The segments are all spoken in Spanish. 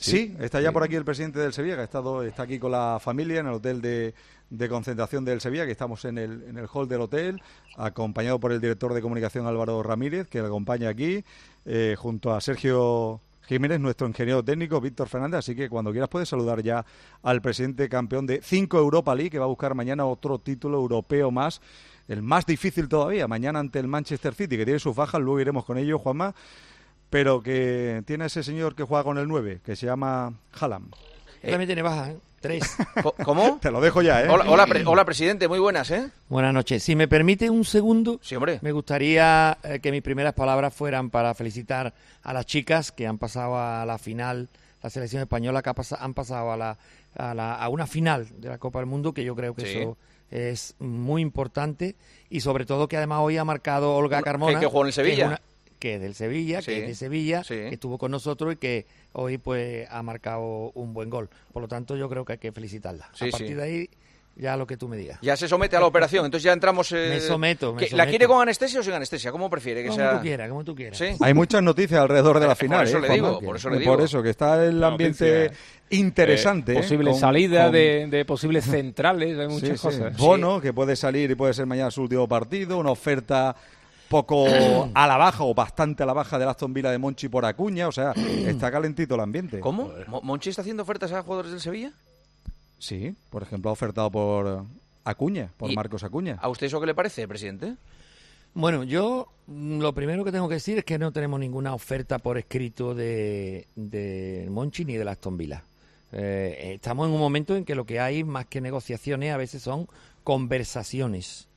Sí, está ya por aquí el presidente del Sevilla, que está aquí con la familia en el hotel de concentración del Sevilla, que estamos en el hall del hotel, acompañado por el director de comunicación Álvaro Ramírez, que le acompaña aquí, junto a Sergio Jiménez, nuestro ingeniero técnico, Víctor Fernández. Así que cuando quieras puedes saludar ya al presidente campeón de 5 Europa League, que va a buscar mañana otro título europeo más, el más difícil todavía, mañana ante el Manchester City, que tiene sus bajas, luego iremos con ello, Juanma, pero que tiene ese señor que juega con el 9, que se llama Haaland. También tiene bajas, 3. ¿Cómo? Te lo dejo ya, ¿eh? Hola, presidente, muy buenas, ¿eh? Buenas noches. Si me permite un segundo, sí, hombre. Me gustaría que mis primeras palabras fueran para felicitar a las chicas que han pasado a la final, la selección española que han pasado a una final de la Copa del Mundo, que yo creo que eso es muy importante, y sobre todo que además hoy ha marcado Olga Carmona. Que jugó en el Sevilla. Que es del Sevilla, que es de Sevilla, que estuvo con nosotros y que hoy pues ha marcado un buen gol. Por lo tanto, yo creo que hay que felicitarla. A partir de ahí, ya lo que tú me digas. Ya se somete a la operación, entonces ya entramos... Me someto. ¿La quiere con anestesia o sin anestesia? ¿Cómo prefiere que sea? Como tú quieras. ¿Sí? Hay muchas noticias alrededor de la final. Por eso le digo. Por eso, que está el ambiente interesante. Posible salida de posibles centrales, hay muchas cosas. Bono, que puede salir y puede ser mañana su último partido, una oferta poco a la baja o bastante a la baja del Aston Villa de Monchi por Acuña, o sea, está calentito el ambiente. ¿Cómo? ¿Monchi está haciendo ofertas a jugadores del Sevilla? Sí, por ejemplo, ha ofertado por Acuña, por Marcos Acuña. ¿A usted eso qué le parece, presidente? Bueno, yo lo primero que tengo que decir es que no tenemos ninguna oferta por escrito de Monchi ni del Aston Villa. Estamos en un momento en que lo que hay más que negociaciones a veces son conversaciones.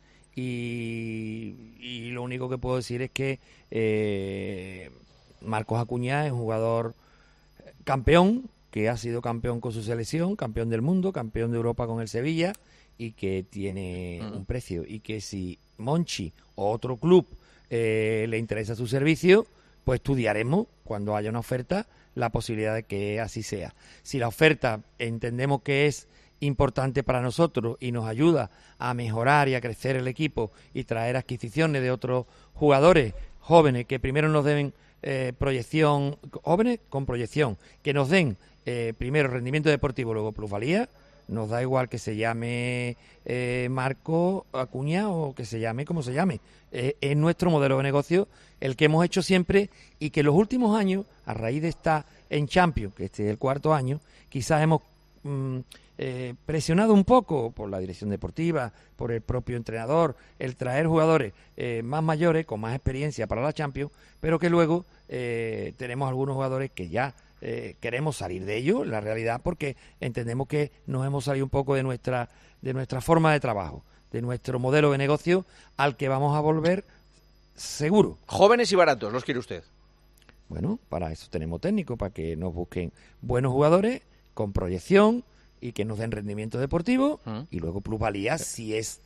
Y lo único que puedo decir es que Marcos Acuña es un jugador campeón, que ha sido campeón con su selección, campeón del mundo, campeón de Europa con el Sevilla, y que tiene un precio. Y que si Monchi o otro club le interesa su servicio, pues estudiaremos, cuando haya una oferta, la posibilidad de que así sea. Si la oferta entendemos que es importante para nosotros y nos ayuda a mejorar y a crecer el equipo y traer adquisiciones de otros jugadores jóvenes que primero nos den proyección, jóvenes con proyección, que nos den primero rendimiento deportivo, luego plusvalía, nos da igual que se llame Marco Acuña o que se llame como se llame. Es nuestro modelo de negocio el que hemos hecho siempre y que en los últimos años, a raíz de estar en Champions, que este es el 4º año, quizás hemos presionado un poco por la dirección deportiva, por el propio entrenador, el traer jugadores más mayores, con más experiencia para la Champions, pero que luego tenemos algunos jugadores que ya queremos salir de ello, la realidad, porque entendemos que nos hemos salido un poco de nuestra forma de trabajo, de nuestro modelo de negocio, al que vamos a volver seguro. Jóvenes y baratos, ¿los quiere usted? Bueno, para eso tenemos técnicos, para que nos busquen buenos jugadores con proyección y que nos den rendimiento deportivo y luego plusvalía si es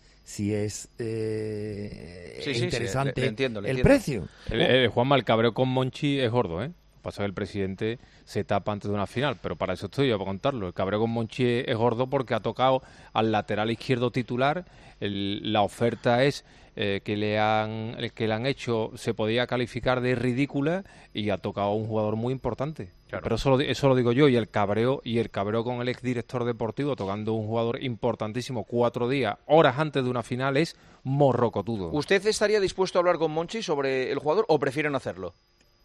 interesante le entiendo. El precio. Juanma, el cabreo con Monchi es gordo, ¿eh? Pasa que el presidente se tapa antes de una final, pero para eso estoy yo, para contarlo. El cabreo con Monchi es gordo porque ha tocado al lateral izquierdo titular. La oferta es que le han hecho, se podía calificar de ridícula, y ha tocado a un jugador muy importante. Claro. Pero eso lo digo yo, y el cabreo con el exdirector deportivo tocando un jugador importantísimo 4 días, horas antes de una final, es morrocotudo. ¿Usted estaría dispuesto a hablar con Monchi sobre el jugador o prefiere no hacerlo?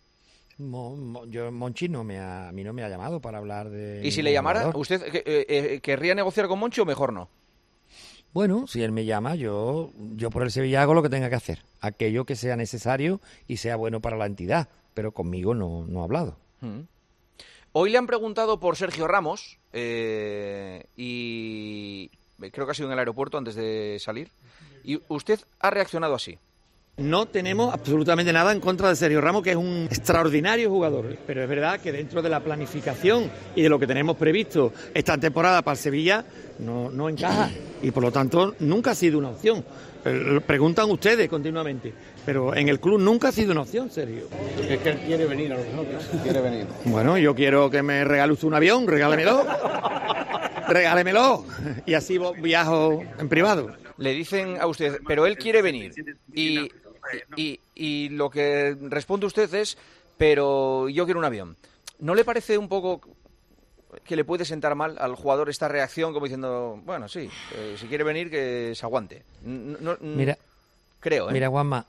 Monchi a mí no me ha llamado para hablar de... ¿Y si le llamara, jugador? ¿Usted querría negociar con Monchi o mejor no? Bueno, si él me llama, yo por el Sevilla hago lo que tenga que hacer, aquello que sea necesario y sea bueno para la entidad, pero conmigo no ha hablado. Hoy le han preguntado por Sergio Ramos y creo que ha sido en el aeropuerto antes de salir, y usted ha reaccionado así. No tenemos absolutamente nada en contra de Sergio Ramos, que es un extraordinario jugador, pero es verdad que dentro de la planificación y de lo que tenemos previsto esta temporada para el Sevilla no encaja, y por lo tanto nunca ha sido una opción. Preguntan ustedes continuamente, pero en el club nunca ha sido una opción, Sergio. Es que él quiere venir a nosotros. Quiere venir. Bueno, yo quiero que me regale usted un avión, regálemelo, y así viajo en privado. Le dicen a usted, pero él quiere venir, y lo que responde usted es, pero yo quiero un avión. ¿No le parece un poco que le puede sentar mal al jugador esta reacción como diciendo, bueno, sí, si quiere venir que se aguante? Mira, creo, ¿eh? Mira, Juanma,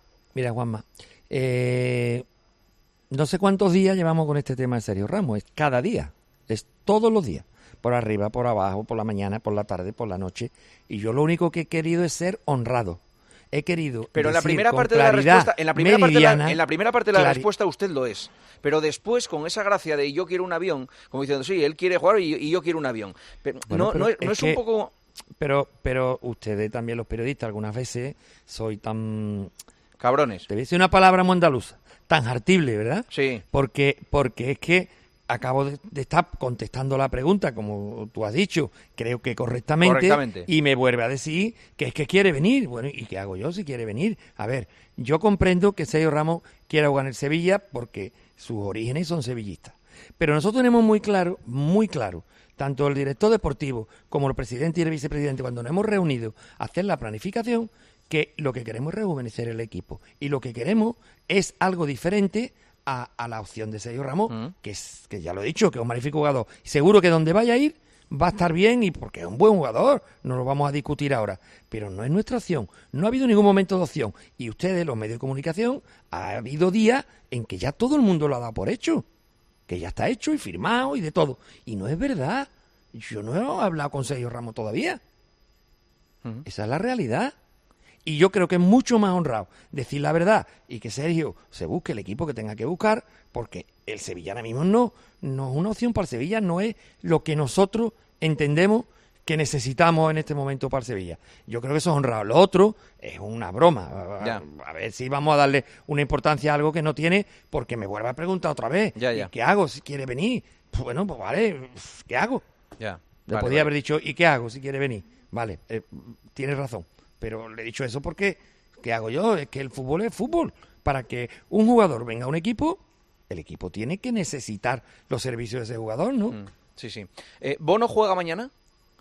no sé cuántos días llevamos con este tema de Sergio Ramos, es cada día, es todos los días, por arriba, por abajo, por la mañana, por la tarde, por la noche, y yo lo único que he querido es ser honrado. He querido pero en la decir primera con parte de la claridad respuesta, en la primera parte de la clari- respuesta usted lo es, pero después con esa gracia de yo quiero un avión, como diciendo, sí, él quiere jugar y yo quiero un avión. Pero Bueno, no es un poco... Pero ustedes también, los periodistas, algunas veces soy tan... Cabrones. Te voy a decir una palabra muy andaluza, tan hartible, ¿verdad? Sí. Porque es que acabo de estar contestando la pregunta, como tú has dicho, creo que correctamente, y me vuelve a decir que es que quiere venir. Bueno, ¿y qué hago yo si quiere venir? A ver, yo comprendo que Sergio Ramos quiera jugar en el Sevilla porque sus orígenes son sevillistas. Pero nosotros tenemos muy claro, tanto el director deportivo como el presidente y el vicepresidente, cuando nos hemos reunido a hacer la planificación, que lo que queremos es rejuvenecer el equipo. Y lo que queremos es algo diferente a la opción de Sergio Ramos, que ya lo he dicho, que es un magnífico jugador. Seguro que donde vaya a ir va a estar bien y porque es un buen jugador, no lo vamos a discutir ahora. Pero no es nuestra opción, no ha habido ningún momento de opción. Y ustedes, los medios de comunicación, ha habido días en que ya todo el mundo lo ha dado por hecho, que ya está hecho y firmado y de todo. Y no es verdad. Yo no he hablado con Sergio Ramos todavía. Esa es la realidad. Y yo creo que es mucho más honrado decir la verdad y que Sergio se busque el equipo que tenga que buscar, porque el Sevilla ahora mismo no es una opción para el Sevilla, no es lo que nosotros entendemos que necesitamos en este momento para el Sevilla. Yo creo que eso es honrado. Lo otro es una broma. Ya. A ver si vamos a darle una importancia a algo que no tiene, porque me vuelve a preguntar otra vez. Ya. ¿Y qué hago si quiere venir? Pues bueno, pues vale, ¿qué hago? Ya. Le podía haber dicho, ¿y qué hago si quiere venir? Vale, tienes razón. Pero le he dicho eso porque, ¿qué hago yo? Es que el fútbol es fútbol. Para que un jugador venga a un equipo, el equipo tiene que necesitar los servicios de ese jugador, ¿no? Sí. ¿Bono juega mañana?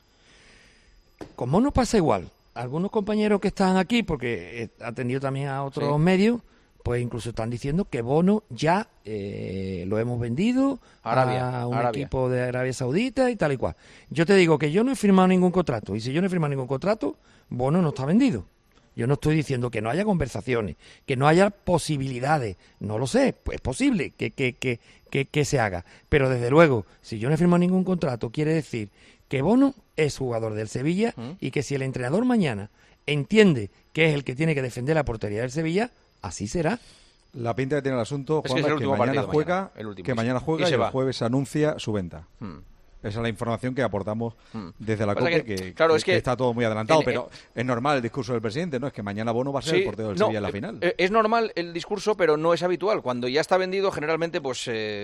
Con Bono pasa igual. Algunos compañeros que están aquí, porque he atendido también a otros medios, pues incluso están diciendo que Bono ya lo hemos vendido a un equipo de Arabia Saudita y tal y cual. Yo te digo que yo no he firmado ningún contrato, y si yo no he firmado ningún contrato, Bono no está vendido. Yo no estoy diciendo que no haya conversaciones, que no haya posibilidades. No lo sé, pues es posible que se haga. Pero desde luego, si yo no he firmado ningún contrato, quiere decir que Bono es jugador del Sevilla y que si el entrenador mañana entiende que es el que tiene que defender la portería del Sevilla, así será. La pinta que tiene el asunto, Juanma, es que mañana juega, y el va. jueves anuncia su venta. Esa es la información que aportamos desde la COPE, que está todo muy adelantado, pero es normal el discurso del presidente, ¿no? Es que mañana Bono va a ser el portero del Sevilla en la final. Es normal el discurso, pero no es habitual. Cuando ya está vendido, generalmente, pues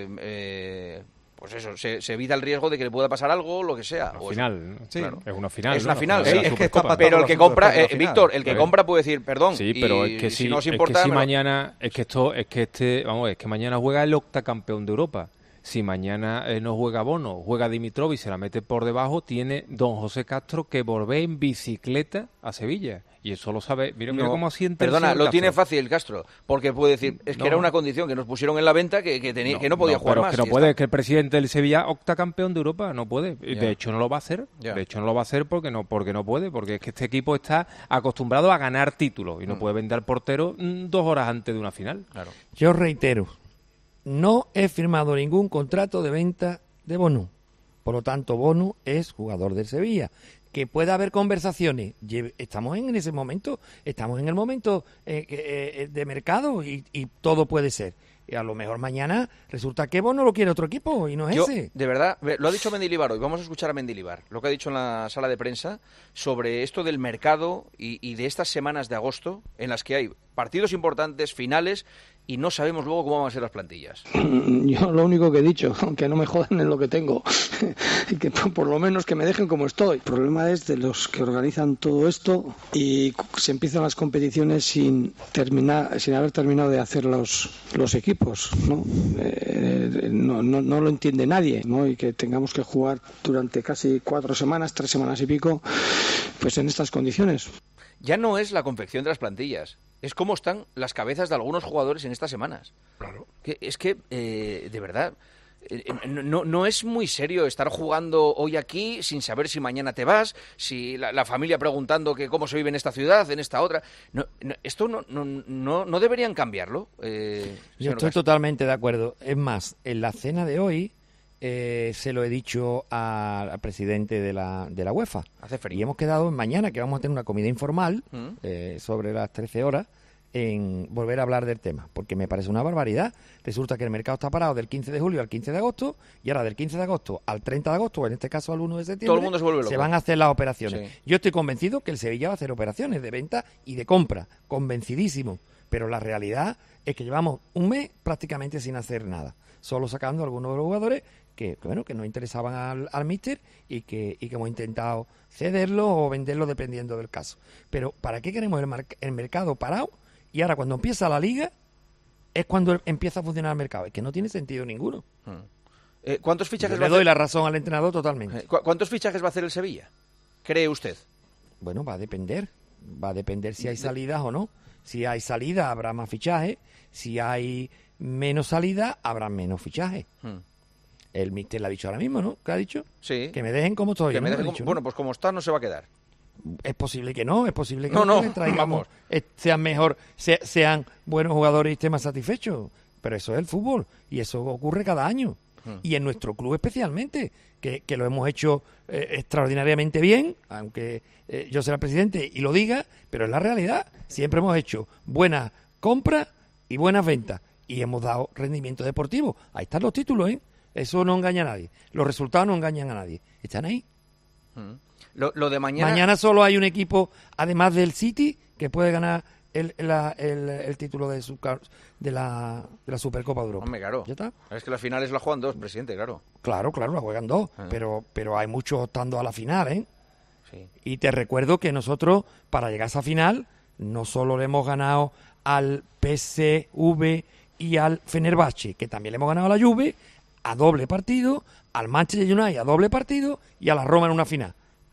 eso, se evita el riesgo de que le pueda pasar algo, lo que sea. Al final, sí, claro. Es una final. Es una final, sí. Es que está pactado pero el que compra, final. Víctor, el que compra puede decir, perdón. Sí, pero es que si no os importa, es que si mañana, es que mañana juega el octacampeón de Europa. Si mañana no juega Bono, juega Dimitrov y se la mete por debajo, tiene don José Castro que volver en bicicleta a Sevilla. Y eso lo sabe. Mira cómo asienta. Perdona, el lo Castro. tiene fácil Castro, porque puede decir, es que era una condición que nos pusieron en la venta que no podía jugar más. Que no puede, es que el presidente del Sevilla, octacampeón de Europa, no puede. De hecho, no lo va a hacer. De hecho, no lo va a hacer porque no puede, porque es que este equipo está acostumbrado a ganar títulos y no puede vender al portero 2 horas antes de una final. Claro. Yo reitero, no he firmado ningún contrato de venta de Bono. Por lo tanto, Bono es jugador del Sevilla. Que pueda haber conversaciones. Estamos en ese momento, estamos en el momento de mercado y todo puede ser. Y a lo mejor mañana resulta que Bono lo quiere otro equipo y no es ese. De verdad, lo ha dicho Mendilibar hoy. Vamos a escuchar a Mendilibar, lo que ha dicho en la sala de prensa sobre esto del mercado y de estas semanas de agosto en las que hay partidos importantes, finales, y no sabemos luego cómo van a ser las plantillas. Yo lo único que he dicho, que no me jodan en lo que tengo, y que por lo menos que me dejen como estoy. El problema es de los que organizan todo esto y se empiezan las competiciones sin haber terminado de hacer los equipos, ¿no? No lo entiende nadie, ¿no? Y que tengamos que jugar durante casi 3 semanas y pico, pues en estas condiciones. Ya no es la confección de las plantillas, es cómo están las cabezas de algunos jugadores en estas semanas. Claro. Es que, de verdad, No es muy serio estar jugando hoy aquí sin saber si mañana te vas, si la familia preguntando que cómo se vive en esta ciudad, en esta otra. Esto no deberían cambiarlo. Yo estoy totalmente de acuerdo. Es más, en la cena de hoy se lo he dicho al presidente de la UEFA. Hace frío. Y hemos quedado mañana que vamos a tener una comida informal sobre las 13 horas en volver a hablar del tema, porque me parece una barbaridad. Resulta que el mercado está parado del 15 de julio al 15 de agosto y ahora del 15 de agosto al 30 de agosto, o en este caso al 1 de septiembre, todo el mundo se vuelve loco. Van a hacer las operaciones. Sí. Yo estoy convencido que el Sevilla va a hacer operaciones de venta y de compra, convencidísimo, pero la realidad es que llevamos un mes prácticamente sin hacer nada, solo sacando a algunos de los jugadores que no interesaban al míster y que hemos intentado cederlo o venderlo dependiendo del caso. Pero ¿para qué queremos el mercado parado? Y ahora cuando empieza la liga es cuando empieza a funcionar el mercado. Es que no tiene sentido ninguno. ¿Cuántos fichajes le doy la razón al entrenador totalmente. ¿Cuántos fichajes va a hacer el Sevilla? ¿Cree usted? Bueno, va a depender. Va a depender si hay salidas o no. Si hay salida, habrá más fichajes. Si hay menos salida, habrá menos fichajes. El míster le ha dicho ahora mismo, ¿no? ¿Qué ha dicho? Sí. Que me dejen como estoy. Que me ¿no? dejen Dicho, bueno, pues como está no se va a quedar. Es posible que no, es posible que no, que traigamos, sean mejor, sean buenos jugadores y estén más satisfechos. Pero eso es el fútbol y eso ocurre cada año. Y en nuestro club especialmente, que lo hemos hecho extraordinariamente bien, aunque yo sea el presidente y lo diga, pero es la realidad. Siempre hemos hecho buenas compras y buenas ventas y hemos dado rendimiento deportivo. Ahí están los títulos, ¿eh? Eso no engaña a nadie. Los resultados no engañan a nadie. Están ahí. Lo de mañana... Mañana solo hay un equipo, además del City, que puede ganar el título de la Supercopa de Europa. Hombre, claro. ¿Ya está? Es que las finales la juegan dos, presidente, claro. Claro, la juegan dos, pero hay muchos optando a la final, ¿eh? Sí. Y te recuerdo que nosotros, para llegar a esa final, no solo le hemos ganado al PSV y al Fenerbahce, que también le hemos ganado a la Juve, a doble partido, al Manchester United a doble partido y a la Roma en una final.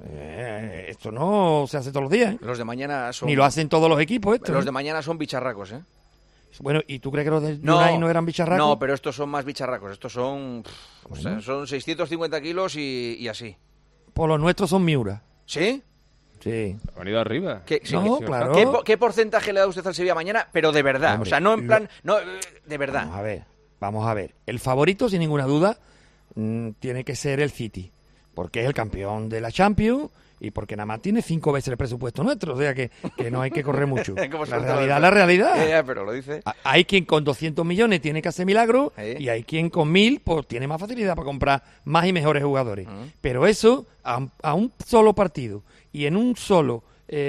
Esto no se hace todos los días, ¿eh? Los de mañana son... Ni lo hacen todos los equipos esto, Los de mañana son bicharracos, ¿eh? Bueno, ¿y tú crees que los del United no eran bicharracos? No, pero estos son más bicharracos. Estos son... o sea, son 650 kilos y así. Pues los nuestros son Miura. ¿Sí? Sí. Ha venido arriba. Claro. ¿Qué porcentaje le da usted al Sevilla mañana? Pero de verdad, Hombre, o sea, no en plan... No, de verdad. Vamos a ver. El favorito, sin ninguna duda, tiene que ser el City, porque es el campeón de la Champions y porque nada más tiene 5 veces el presupuesto nuestro, o sea que no hay que correr mucho. La realidad. Pero lo dice. Hay quien con 200 millones tiene que hacer milagros y hay quien con 1.000 pues tiene más facilidad para comprar más y mejores jugadores. Pero eso, a un solo partido y en un solo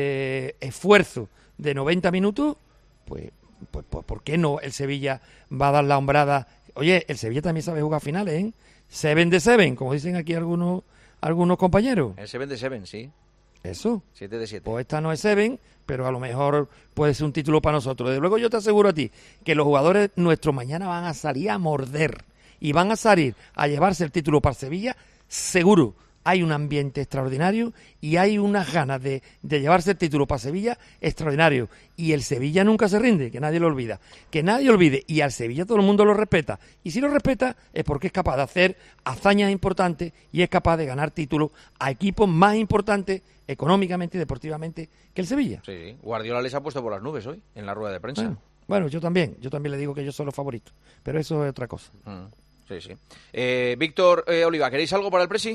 esfuerzo de 90 minutos, pues ¿por qué no el Sevilla va a dar la hombrada? Oye, el Sevilla también sabe jugar finales, ¿eh? 7 de 7, como dicen aquí algunos compañeros. El 7 de 7, sí. Eso. 7 de 7. Pues esta no es 7, pero a lo mejor puede ser un título para nosotros. Desde luego yo te aseguro a ti que los jugadores nuestros mañana van a salir a morder y van a salir a llevarse el título para Sevilla, seguro. Hay un ambiente extraordinario y hay unas ganas de llevarse el título para Sevilla extraordinario. Y el Sevilla nunca se rinde, que nadie lo olvida. Que nadie olvide. Y al Sevilla todo el mundo lo respeta. Y si lo respeta es porque es capaz de hacer hazañas importantes y es capaz de ganar títulos a equipos más importantes económicamente y deportivamente que el Sevilla. Sí. Guardiola les ha puesto por las nubes hoy, en la rueda de prensa. Bueno, yo también le digo que yo soy los favoritos. Pero eso es otra cosa. Sí. Víctor Oliva, ¿queréis algo para el Presi?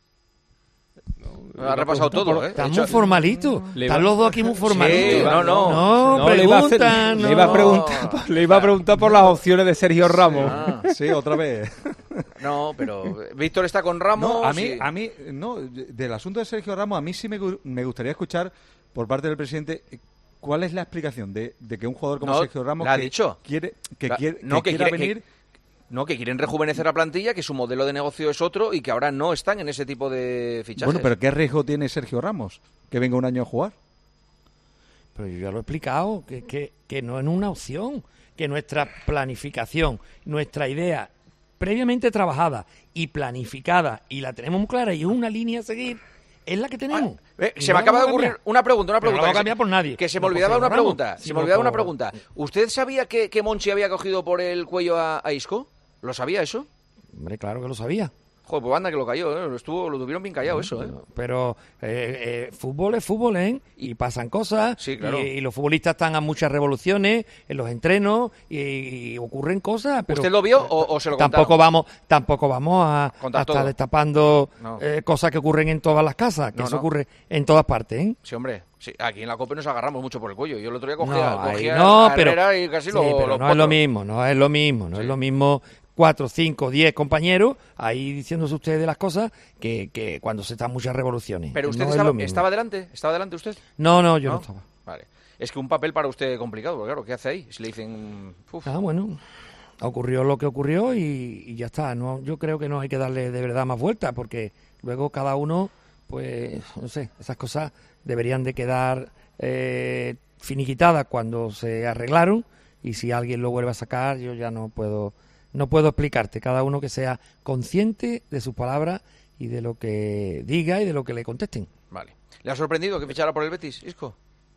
Ha repasado todo, ¿eh? Están muy formalitos. Están los dos aquí muy formalitos. Sí, no, preguntan. Le iba a preguntar por las opciones de Sergio Ramos. Sí, otra vez. No, pero Víctor está con Ramos. No, a mí, del asunto de Sergio Ramos, a mí sí me gustaría escuchar por parte del presidente cuál es la explicación de que un jugador como Sergio Ramos quiere venir... No, que quieren rejuvenecer la plantilla, que su modelo de negocio es otro y que ahora no están en ese tipo de fichajes. Bueno, pero ¿qué riesgo tiene Sergio Ramos? Que venga un año a jugar. Pero yo ya lo he explicado, que no es una opción, que nuestra planificación, nuestra idea previamente trabajada y planificada, y la tenemos muy clara y es una línea a seguir, es la que tenemos. Se me acaba de ocurrir una pregunta. No va a cambiar por nadie. Que se me olvidaba una pregunta. ¿Usted sabía que Monchi había cogido por el cuello a Isco? ¿Lo sabía eso? Hombre, claro que lo sabía. Joder, pues anda que lo cayó, ¿eh? Lo tuvieron bien callado eso, ¿eh? Pero fútbol es fútbol, ¿eh? Y pasan cosas. Sí, claro. Y los futbolistas están a muchas revoluciones en los entrenos y ocurren cosas. Pero ¿usted lo vio o se lo contaron? Tampoco vamos a estar destapando cosas que ocurren en todas las casas, que eso ocurre en todas partes, ¿eh? Sí, hombre. Sí, aquí en la COPE nos agarramos mucho por el cuello. Yo el otro día cogía a pero Herrera y casi pero no es lo mismo, no es lo mismo 4, 5, 10 compañeros ahí diciéndose ustedes de las cosas que cuando se están muchas revoluciones. ¿Pero usted no estaba delante? ¿Estaba delante usted? No, yo no estaba. Vale. Es que un papel para usted complicado, porque claro, ¿qué hace ahí? Si le dicen... Bueno, ocurrió lo que ocurrió y ya está. No, yo creo que no hay que darle de verdad más vueltas, porque luego cada uno, pues, no sé, esas cosas deberían de quedar finiquitadas cuando se arreglaron, y si alguien lo vuelve a sacar, yo ya no puedo explicarte. Cada uno que sea consciente de sus palabras y de lo que diga y de lo que le contesten. Vale. ¿Le ha sorprendido que fichara por el Betis, Isco?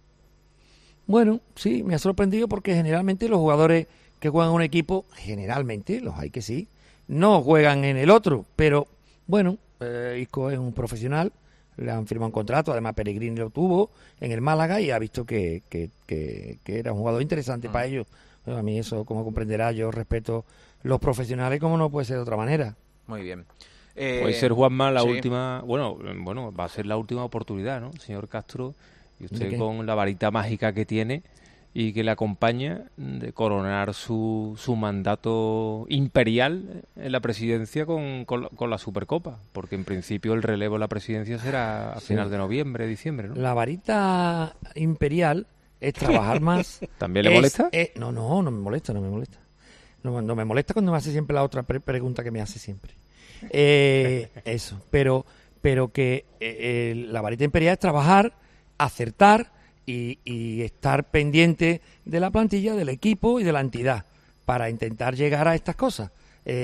Bueno, sí, me ha sorprendido porque generalmente los jugadores que juegan en un equipo, generalmente, los hay que sí, no juegan en el otro. Pero, bueno, Isco es un profesional, le han firmado un contrato, además Pellegrini lo tuvo en el Málaga y ha visto que era un jugador interesante para ellos. Bueno, a mí eso, como comprenderá, yo respeto los profesionales como no puede ser de otra manera. Muy bien. Puede ser, Juanma, la última... Bueno, va a ser la última oportunidad, ¿no, señor Castro? Y usted con la varita mágica que tiene y que le acompaña de coronar su mandato imperial en la presidencia con la Supercopa. Porque en principio el relevo de la presidencia será a final de noviembre, diciembre, ¿no? La varita imperial es trabajar más. ¿También le molesta? No me molesta. No me molesta cuando me hace siempre la otra pregunta que me hace siempre. Eso, pero que la varita imperial es trabajar, acertar y estar pendiente de la plantilla, del equipo y de la entidad para intentar llegar a estas cosas.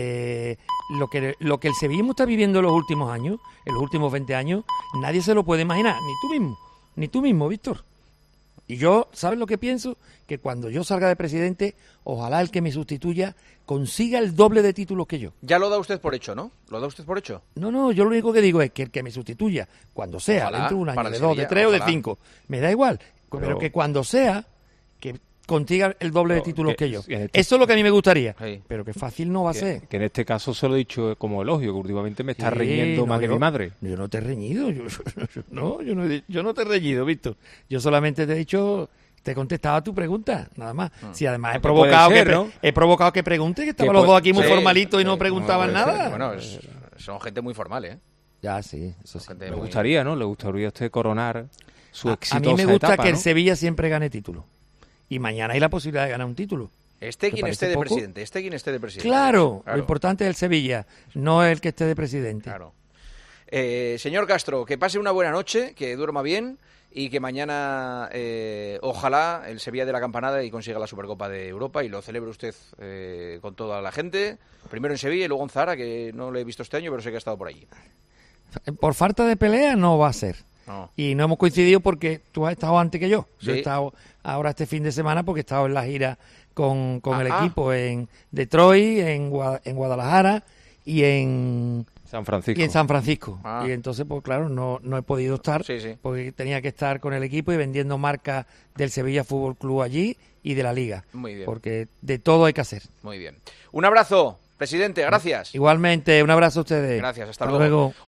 Lo que el sevillismo está viviendo en los últimos años, en los últimos 20 años, nadie se lo puede imaginar, ni tú mismo, Víctor. Y yo, ¿sabes lo que pienso? Que cuando yo salga de presidente, ojalá el que me sustituya consiga el doble de títulos que yo. Ya lo da usted por hecho, ¿no? ¿Lo da usted por hecho? No, yo lo único que digo es que el que me sustituya, cuando sea, ojalá, dentro de un año, de 2, Sevilla, de 3 ojalá. o de 5, me da igual. Pero que cuando sea, que consiga el doble de títulos que yo. Eso es lo que a mí me gustaría. Sí. Pero que fácil no va a ser. Que en este caso se lo he dicho como elogio, que últimamente me está reñiendo más que mi madre. Yo no te he reñido. Yo no te he reñido, Víctor. Yo solamente te he dicho... Te contestaba tu pregunta, nada más. Si además he provocado que pregunte, que estaban los dos aquí muy formalitos y no preguntaban nada. Bueno, son gente muy formal, ¿eh? Ya, sí, eso sí. Le gustaría, ¿no? Le gustaría a usted coronar su exitosa etapa. A mí me gusta etapa, que ¿no? el Sevilla siempre gane título. Y mañana hay la posibilidad de ganar un título. Quien esté de presidente. Claro, lo importante es el Sevilla, no el que esté de presidente. Claro. Señor Castro, que pase una buena noche, que duerma bien y que mañana ojalá el Sevilla dé la campanada y consiga la Supercopa de Europa y lo celebre usted con toda la gente, primero en Sevilla y luego en Zara, que no lo he visto este año, pero sé que ha estado por allí. Por falta de pelea no va a ser. No. Y no hemos coincidido porque tú has estado antes que yo. Sí. Yo he estado ahora este fin de semana porque he estado en la gira con el equipo en Detroit, en Guadalajara y en San Francisco. Y en San Francisco. Ah. Y entonces, pues claro, no he podido estar porque tenía que estar con el equipo y vendiendo marcas del Sevilla Fútbol Club allí y de la Liga. Muy bien. Porque de todo hay que hacer. Muy bien. Un abrazo, presidente, gracias. Igualmente, un abrazo a ustedes. Gracias, hasta luego.